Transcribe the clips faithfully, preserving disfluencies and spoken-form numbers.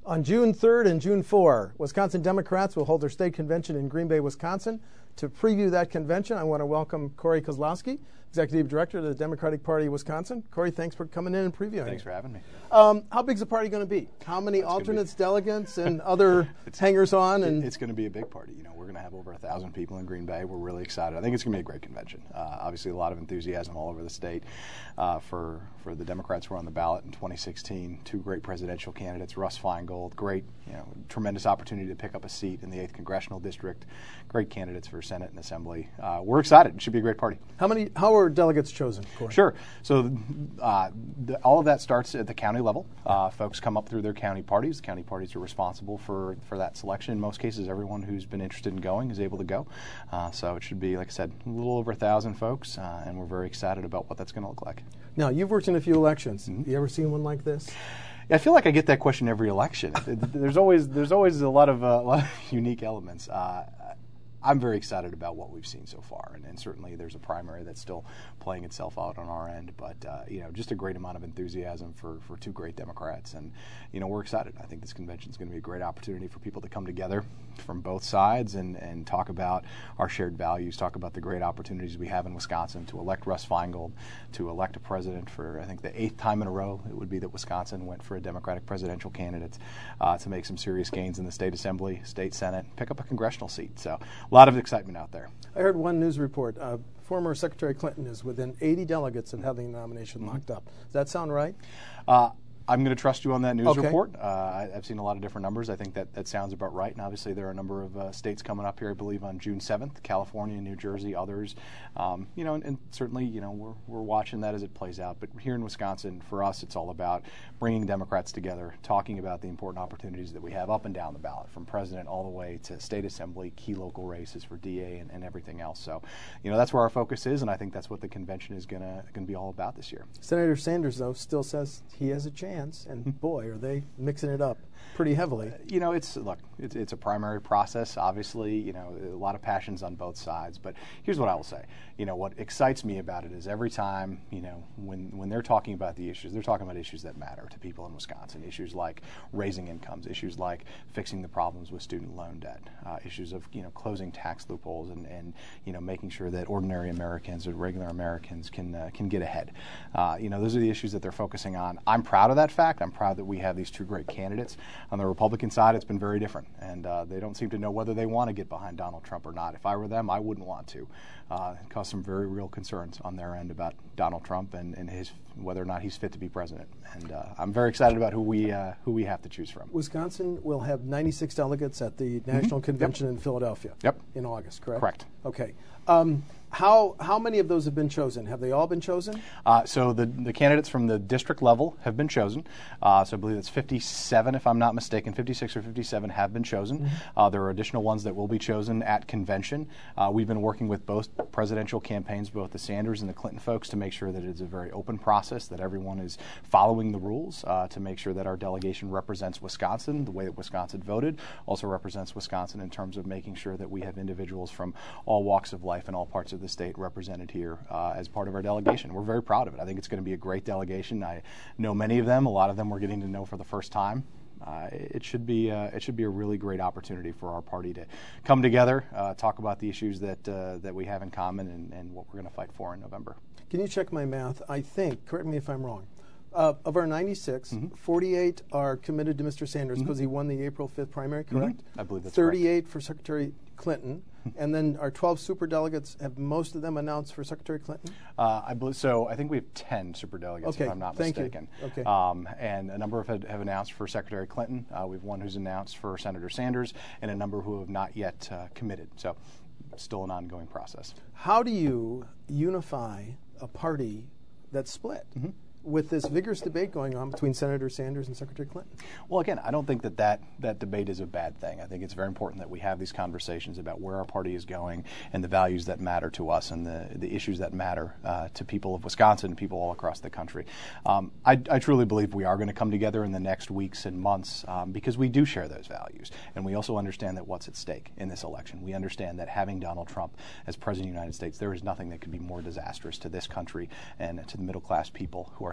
On June third and June fourth, Wisconsin Democrats will hold their state convention in Green Bay, Wisconsin. To preview that convention, I want to welcome Corey Kozlowski, Executive Director of the Democratic Party of Wisconsin. Corey, thanks for coming in and previewing. Thanks for having me. Um, how big is the party going to be? How many That's alternates, delegates, and other hangers-on? And it's going to be a big party. You know, we're going to have over a thousand people in Green Bay. We're really excited. I think it's going to be a great convention. Uh, obviously, a lot of enthusiasm all over the state uh, for for the Democrats who are on the ballot in twenty sixteen. Two great presidential candidates, Russ Feingold, great, you know, tremendous opportunity to pick up a seat in the eighth Congressional District. Great candidates for Senate and Assembly. Uh, we're excited. It should be a great party. How many? How are delegates chosen, Corey? Sure. So uh, the, all of that starts at the county level. Uh, folks come up through their county parties. The county parties are responsible for, for that selection. In most cases, everyone who's been interested in going is able to go. Uh, so it should be, like I said, a little over a thousand folks, uh, and we're very excited about what that's going to look like. Now, you've worked in a few elections. Mm-hmm. You ever seen one like this? I feel like I get that question every election. there's always there's always a lot of uh, a lot of unique elements. Uh, I'm very excited about what we've seen so far, and, and certainly there's a primary that's still playing itself out on our end. But uh, you know, just a great amount of enthusiasm for, for two great Democrats, and you know, we're excited. I think this convention is going to be a great opportunity for people to come together from both sides and, and talk about our shared values, talk about the great opportunities we have in Wisconsin to elect Russ Feingold, to elect a president for I think the eighth time in a row it would be that Wisconsin went for a Democratic presidential candidate, uh, to make some serious gains in the state assembly, state senate, pick up a congressional seat. So a lot of excitement out there. I heard one news report. Uh, former Secretary Clinton is within eighty delegates of having the nomination mm-hmm. locked up. Does that sound right? Uh, I'm going to trust you on that news okay. report. Uh, I, I've seen a lot of different numbers. I think that, that sounds about right. And obviously there are a number of uh, states coming up here, I believe, on June seventh, California, New Jersey, others. Um, you know, and, and certainly, you know, we're, we're watching that as it plays out. But here in Wisconsin, for us, it's all about bringing Democrats together, talking about the important opportunities that we have up and down the ballot, from president all the way to state assembly, key local races for D A and, and everything else. So, you know, that's where our focus is, and I think that's what the convention is going to going to be all about this year. Senator Sanders, though, still says he has a chance, and boy, are they mixing it up pretty heavily. Uh, you know, it's look, it's, it's a primary process. Obviously, you know, a lot of passions on both sides. But here's what I will say. You know, what excites me about it is every time, you know, when when they're talking about the issues, they're talking about issues that matter to people in Wisconsin. Issues like raising incomes, issues like fixing the problems with student loan debt, uh, issues of, you know, closing tax loopholes and, and you know, making sure that ordinary Americans or regular Americans can uh, can get ahead. Uh, you know, those are the issues that they're focusing on. I'm proud of that fact. I'm proud that we have these two great candidates. On the Republican side, it's been very different, and uh, they don't seem to know whether they want to get behind Donald Trump or not. If I were them, I wouldn't want to. Uh, it caused some very real concerns on their end about Donald Trump and, and his whether or not he's fit to be president. And uh, I'm very excited about who we uh, who we have to choose from. Wisconsin will have ninety-six delegates at the National mm-hmm. Convention yep. in Philadelphia. Yep. In August, correct? Correct. Okay. Um, How how many of those have been chosen? Have they all been chosen? Uh, so the the candidates from the district level have been chosen. Uh, so I believe it's fifty-seven, if I'm not mistaken, fifty-six or fifty-seven have been chosen. Mm-hmm. Uh, there are additional ones that will be chosen at convention. Uh, we've been working with both presidential campaigns, both the Sanders and the Clinton folks, to make sure that it's a very open process, that everyone is following the rules, uh, to make sure that our delegation represents Wisconsin the way that Wisconsin voted, also represents Wisconsin in terms of making sure that we have individuals from all walks of life and all parts of the state represented here uh, as part of our delegation. We're very proud of it. I think it's going to be a great delegation. I know many of them. A lot of them we're getting to know for the first time. Uh, it should be uh, it should be a really great opportunity for our party to come together, uh, talk about the issues that uh, that we have in common, and, and what we're going to fight for in November. Can you check my math? I think, correct me if I'm wrong, uh, of our ninety-six, mm-hmm. forty-eight are committed to Mister Sanders because mm-hmm. he won the April fifth primary, correct? Mm-hmm. I believe that's thirty-eight correct. For Secretary Clinton. And then our twelve superdelegates, have most of them announced for Secretary Clinton? Uh, I believe so. I think we have ten superdelegates, okay. if I'm not Thank mistaken. You. Okay. Um, and a number of have, have announced for Secretary Clinton. Uh, we have one who's announced for Senator Sanders, and a number who have not yet uh, committed. So, still an ongoing process. How do you unify a party that's split? Mm-hmm. With this vigorous debate going on between Senator Sanders and Secretary Clinton? Well, again, I don't think that, that that debate is a bad thing. I think it's very important that we have these conversations about where our party is going and the values that matter to us and the, the issues that matter uh, to people of Wisconsin and people all across the country. Um, I, I truly believe we are going to come together in the next weeks and months um, because we do share those values. And we also understand that what's at stake in this election. We understand that having Donald Trump as President of the United States, there is nothing that could be more disastrous to this country and to the middle-class people who are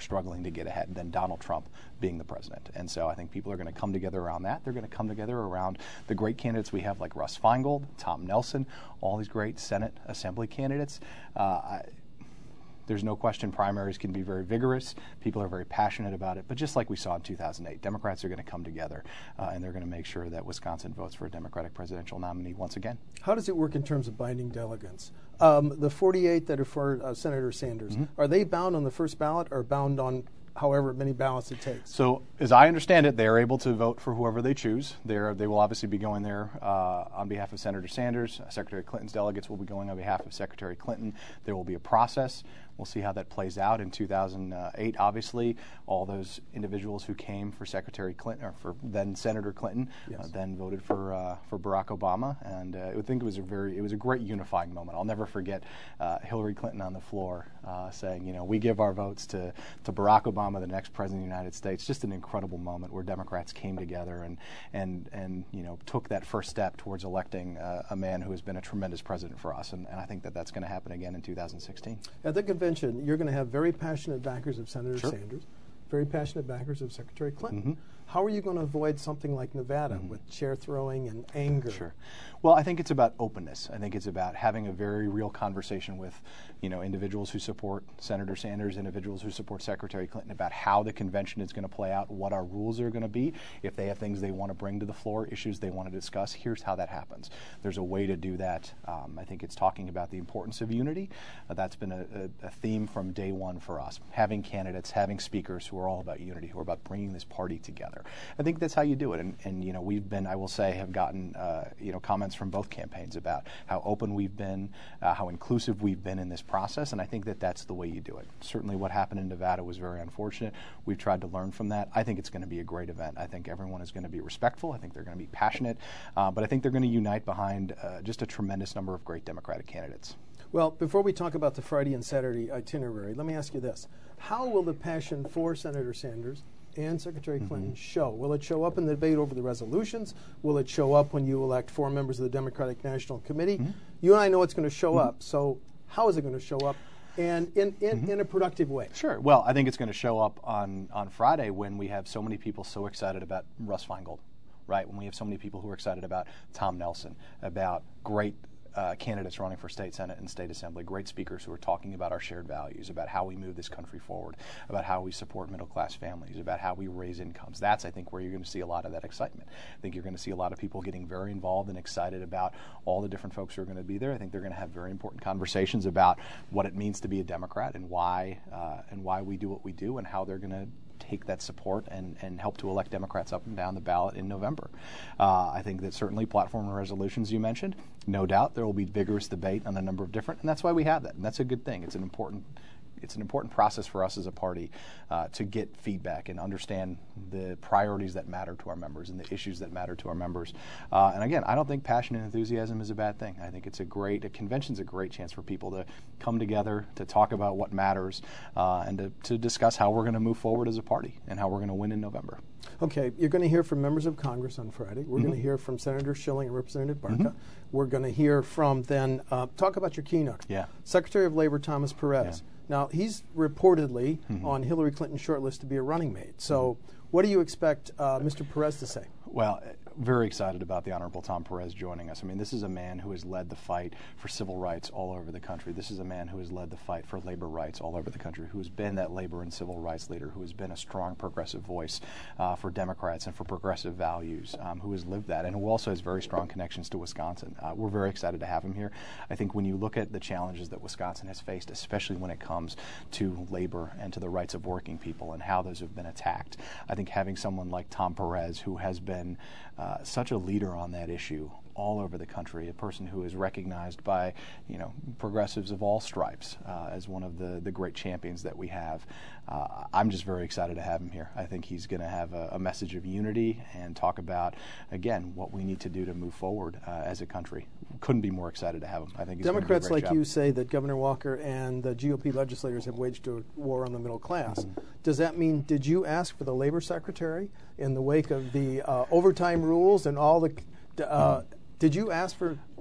struggling to get ahead than Donald Trump being the president. And so I think people are going to come together around that. They're going to come together around the great candidates we have like Russ Feingold, Tom Nelson, all these great Senate Assembly candidates. Uh, I, There's no question primaries can be very vigorous. People are very passionate about it. But just like we saw in two thousand eight, Democrats are going to come together uh, and they're going to make sure that Wisconsin votes for a Democratic presidential nominee once again. How does it work in terms of binding delegates? Um, the forty-eight that are for uh, Senator Sanders, mm-hmm. are they bound on the first ballot or bound on however many ballots it takes? So, as I understand it, they are able to vote for whoever they choose. They're, they will obviously be going there uh, on behalf of Senator Sanders. Secretary Clinton's delegates will be going on behalf of Secretary Clinton. There will be a process. We'll see how that plays out. In two thousand eight, obviously, all those individuals who came for Secretary Clinton, or for then Senator Clinton, yes. uh, then voted for uh, for Barack Obama, and uh, I think it was a very, it was a great unifying moment. I'll never forget uh, Hillary Clinton on the floor uh, saying, you know, we give our votes to to Barack Obama, the next president of the United States. Just an incredible moment where Democrats came together and and and you know took that first step towards electing uh, a man who has been a tremendous president for us, and, and I think that that's going to happen again in two thousand sixteen. At the convention, you're going to have very passionate backers of Senator Sure. Sanders, very passionate backers of Secretary Clinton. Mm-hmm. How are you going to avoid something like Nevada mm-hmm. with chair throwing and anger? Sure. Well, I think it's about openness. I think it's about having a very real conversation with, you know, individuals who support Senator Sanders, individuals who support Secretary Clinton about how the convention is going to play out, what our rules are going to be. If they have things they want to bring to the floor, issues they want to discuss, here's how that happens. There's a way to do that. Um, I think it's talking about the importance of unity. Uh, that's been a, a, a theme from day one for us. Having candidates, having speakers who are all about unity, who are about bringing this party together. I think that's how you do it. And, and you know, we've been, I will say, have gotten, uh, you know, comments from both campaigns about how open we've been, uh, how inclusive we've been in this process, and I think that that's the way you do it. Certainly what happened in Nevada was very unfortunate. We've tried to learn from that. I think it's going to be a great event. I think everyone is going to be respectful. I think they're going to be passionate, uh, but I think they're going to unite behind uh, just a tremendous number of great Democratic candidates. Well, before we talk about the Friday and Saturday itinerary, let me ask you this. How will the passion for Senator Sanders and Secretary Clinton mm-hmm. show? Will it show up in the debate over the resolutions? Will it show up when you elect four members of the Democratic National Committee? Mm-hmm. You and I know it's going to show mm-hmm. up, so how is it going to show up, and in, in, mm-hmm. in a productive way? Sure. Well, I think it's going to show up on, on Friday when we have so many people so excited about Russ Feingold, right? When we have so many people who are excited about Tom Nelson, about great Uh, candidates running for state senate and state assembly, great speakers who are talking about our shared values, about how we move this country forward, about how we support middle-class families, about how we raise incomes. That's, I think, where you're going to see a lot of that excitement. I think you're going to see a lot of people getting very involved and excited about all the different folks who are going to be there. I think they're going to have very important conversations about what it means to be a Democrat and why uh, and why we do what we do and how they're going to take that support and, and help to elect Democrats up and down the ballot in November. Uh, I think that certainly platform and resolutions you mentioned, no doubt there will be vigorous debate on a number of different, and that's why we have that, and that's a good thing. It's an important It's an important process for us as a party uh, to get feedback and understand the priorities that matter to our members and the issues that matter to our members. Uh, and again, I don't think passion and enthusiasm is a bad thing. I think it's a great, a convention's a great chance for people to come together, to talk about what matters, uh, and to, to discuss how we're going to move forward as a party and how we're going to win in November. Okay, you're going to hear from members of Congress on Friday. We're mm-hmm. going to hear from Senator Schilling and Representative Barca. Mm-hmm. We're going to hear from then, uh, talk about your keynote. Yeah. Secretary of Labor Thomas Perez. Yeah. Now, he's reportedly mm-hmm. on Hillary Clinton's shortlist to be a running mate. So mm-hmm. what do you expect uh, Mister Perez to say? Well, very excited about the Honorable Tom Perez joining us. I mean, this is a man who has led the fight for civil rights all over the country. This is a man who has led the fight for labor rights all over the country, who has been that labor and civil rights leader, who has been a strong progressive voice uh, for Democrats and for progressive values, um, who has lived that, and who also has very strong connections to Wisconsin. Uh, we're very excited to have him here. I think when you look at the challenges that Wisconsin has faced, especially when it comes to labor and to the rights of working people and how those have been attacked, I think having someone like Tom Perez, who has been uh, such a leader on that issue all over the country, a person who is recognized by, you know, progressives of all stripes uh, as one of the, the great champions that we have. Uh, I'm just very excited to have him here. I think he's going to have a, a message of unity and talk about, again, what we need to do to move forward uh, as a country. Couldn't be more excited to have him. I think he's Democrats gonna do a great like job. you say that Governor Walker and the G O P legislators have waged a war on the middle class. Mm-hmm. Does that mean, did you ask for the labor secretary in the wake of the uh, overtime rules and all the uh, mm-hmm. Did you ask for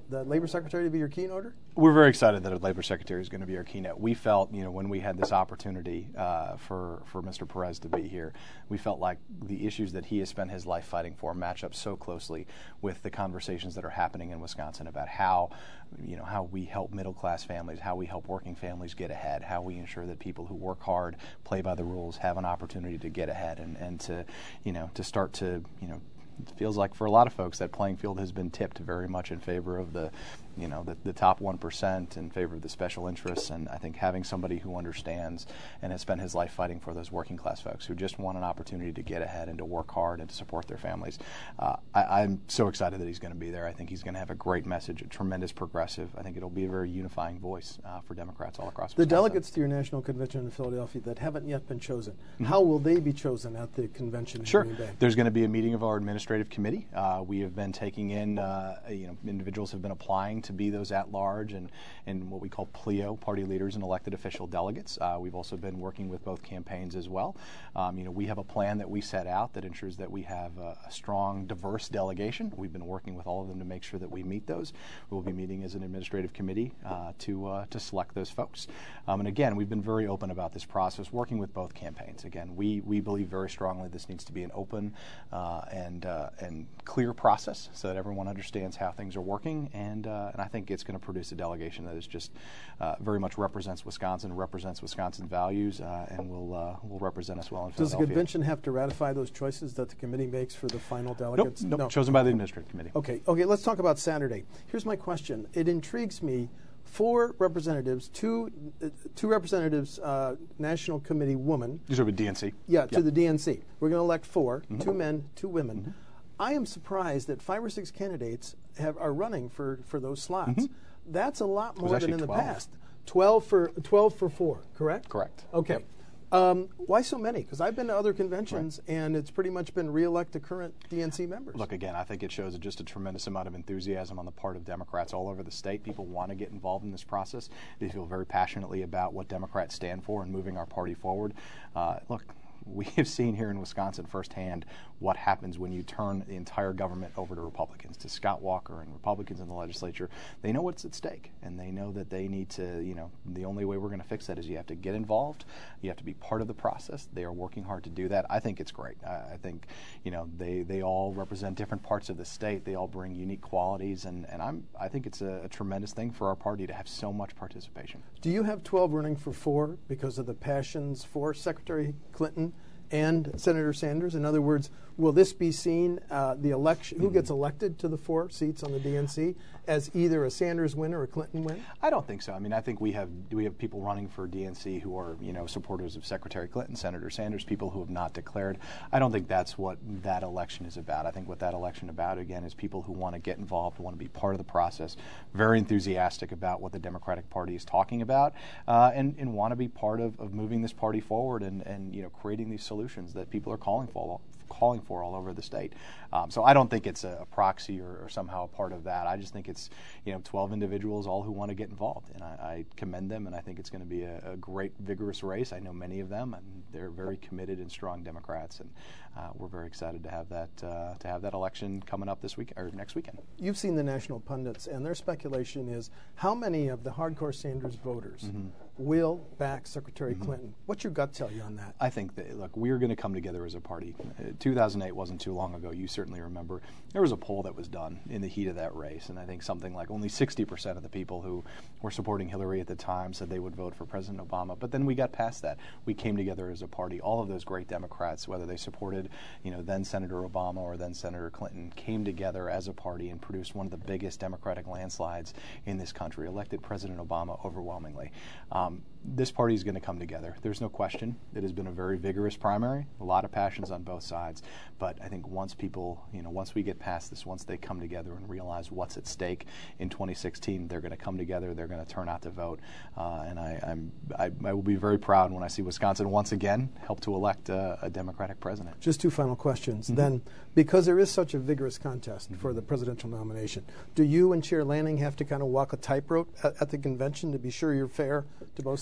the Labor Secretary to be your keynoter? We're very excited that a Labor Secretary is going to be our keynote. We felt, you know, when we had this opportunity uh, for, for Mister Perez to be here, we felt like the issues that he has spent his life fighting for match up so closely with the conversations that are happening in Wisconsin about how, you know, how we help middle-class families, how we help working families get ahead, how we ensure that people who work hard, play by the rules, have an opportunity to get ahead and, and to, you know, to start to, you know, it feels like for a lot of folks that playing field has been tipped very much in favor of the, you know, the, the top one percent, in favor of the special interests. And I think having somebody who understands and has spent his life fighting for those working class folks who just want an opportunity to get ahead and to work hard and to support their families, uh, I, I'm so excited that he's going to be there. I think he's going to have a great message, a tremendous progressive. I think it'll be a very unifying voice uh, for Democrats all across Wisconsin. The delegates to your national convention in Philadelphia that haven't yet been chosen, mm-hmm. how will they be chosen at the convention in Sure. Green Bay? There's going to be a meeting of our administrative committee. Uh, we have been taking in, uh, you know, individuals have been applying to be those at-large and, and what we call P L E O, party leaders and elected official delegates. Uh, we've also been working with both campaigns as well. Um, you know, we have a plan that we set out that ensures that we have a, a strong, diverse delegation. We've been working with all of them to make sure that we meet those. We'll be meeting as an administrative committee uh, to uh, to select those folks. Um, and again, we've been very open about this process, working with both campaigns. Again, we we believe very strongly this needs to be an open uh, and uh, and clear process so that everyone understands how things are working, and uh, and I think it's going to produce a delegation that is just uh, very much represents Wisconsin, represents Wisconsin values, uh, and will uh, will represent us well in Does Philadelphia. the convention have to ratify those choices that the committee makes for the final delegates? Nope, nope. No. Chosen by the administrative committee. Okay, okay. Let's talk about Saturday. Here's my question. It intrigues me. Four representatives, two uh, two representatives, uh, National Committee woman. These are with D N C. Yeah, to yep. the D N C. We're going to elect four, mm-hmm. two men, two women. Mm-hmm. I am surprised that five or six candidates have, are running for, for those slots. Mm-hmm. That's a lot more than in the twelve. past. Twelve for twelve for four, correct? Correct. Okay. Yep. Um, why so many? Because I've been to other conventions, right. and it's pretty much been re-elect the current D N C members. Look, again, I think it shows just a tremendous amount of enthusiasm on the part of Democrats all over the state. People want to get involved in this process. They feel very passionately about what Democrats stand for and moving our party forward. Uh, look, we have seen here in Wisconsin firsthand what happens when you turn the entire government over to Republicans, to Scott Walker and Republicans in the legislature. They know what's at stake, and they know that they need to, you know, the only way we're going to fix that is you have to get involved. You have to be part of the process. They are working hard to do that. I think it's great. I, I think, you know, they, they all represent different parts of the state. They all bring unique qualities, and, and I'm, I think it's a, a tremendous thing for our party to have so much participation. Do you have twelve running for four because of the passions for Secretary Clinton and Senator Sanders? In other words, will this be seen, uh, the election, who gets elected to the four seats on the D N C, as either a Sanders win or a Clinton win? I don't think so. I mean, I think we have we have people running for D N C who are, you know, supporters of Secretary Clinton, Senator Sanders, people who have not declared. I don't think that's what that election is about. I think what that election about, again, is people who want to get involved, want to be part of the process, very enthusiastic about what the Democratic Party is talking about, uh, and, and want to be part of, of moving this party forward and, and, you know, creating these solutions that people are calling for. calling for all over the state. Um, so I don't think it's a, a proxy or, or somehow a part of that. I just think it's, you know, twelve individuals all who want to get involved, and I, I commend them, and I think it's going to be a, a great, vigorous race. I know many of them, and they're very committed and strong Democrats, and uh, we're very excited to have that uh, to have that election coming up this week or next weekend. You've seen the national pundits, and their speculation is how many of the hardcore Sanders voters mm-hmm. will back Secretary mm-hmm. Clinton? What's your gut tell you on that? I think that, look, we're going to come together as a party. Uh, two thousand eight wasn't too long ago. You certainly remember. There was a poll that was done in the heat of that race, and I think something like only sixty percent of the people who were supporting Hillary at the time said they would vote for President Obama. But then we got past that. We came together as a party. All of those great Democrats, whether they supported, you know, then Senator Obama or then Senator Clinton, came together as a party and produced one of the biggest Democratic landslides in this country, elected President Obama overwhelmingly. Um, this party is going to come together. There's no question. It has been a very vigorous primary, a lot of passions on both sides. But I think once people, you know, once we get past this, once they come together and realize what's at stake in twenty sixteen, they're going to come together. They're going to turn out to vote. Uh, and I, I'm, I, I will be very proud when I see Wisconsin once again help to elect a, a Democratic president. Just two final questions. Mm-hmm. Then, because there is such a vigorous contest mm-hmm. for the presidential nomination, do you and Chair Lanning have to kind of walk a tightrope at, at the convention to be sure you're fair to both sides?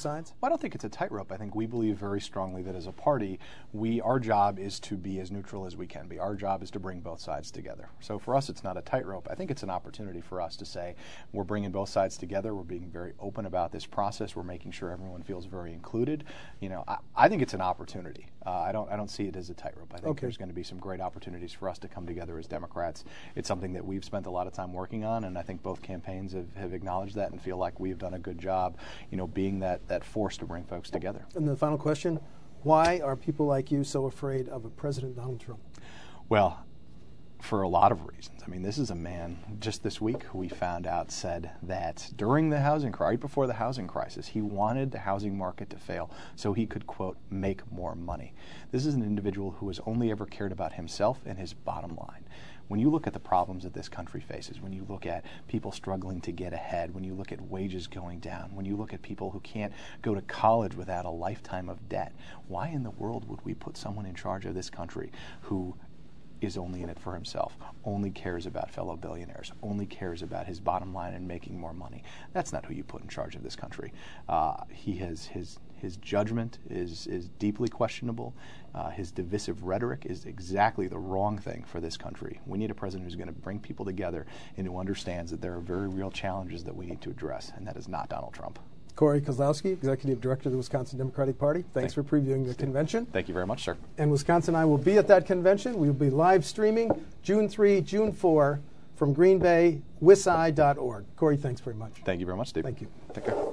sides? Well, I don't think it's a tightrope. I think we believe very strongly that as a party, we our job is to be as neutral as we can be. Our job is to bring both sides together. So for us, it's not a tightrope. I think it's an opportunity for us to say we're bringing both sides together. We're being very open about this process. We're making sure everyone feels very included. You know, I, I think it's an opportunity. Uh, I don't I don't see it as a tightrope. I think okay. there's going to be some great opportunities for us to come together as Democrats. It's something that we've spent a lot of time working on, and I think both campaigns have, have acknowledged that and feel like we've done a good job, you know, being that, that force to bring folks together. And the final question, why are people like you so afraid of a President Donald Trump? Well, for a lot of reasons. I mean, this is a man just this week who we found out said that during the housing crisis, right before the housing crisis, he wanted the housing market to fail so he could, quote, make more money. This is an individual who has only ever cared about himself and his bottom line. When you look at the problems that this country faces, when you look at people struggling to get ahead, when you look at wages going down, when you look at people who can't go to college without a lifetime of debt, why in the world would we put someone in charge of this country who is only in it for himself, only cares about fellow billionaires, only cares about his bottom line and making more money? That's not who you put in charge of this country. Uh, he has his his judgment is is deeply questionable. Uh, his divisive rhetoric is exactly the wrong thing for this country. We need a president who's going to bring people together and who understands that there are very real challenges that we need to address, and that is not Donald Trump. Corey Kozlowski, Executive Director of the Wisconsin Democratic Party. Thanks Thank for previewing the convention. Thank you very much, sir. And Wisconsin and I will be at that convention. We will be live streaming June third, June fourth from Green Bay, wisi dot org. Corey, thanks very much. Thank you very much, Steve. Thank you. Take care.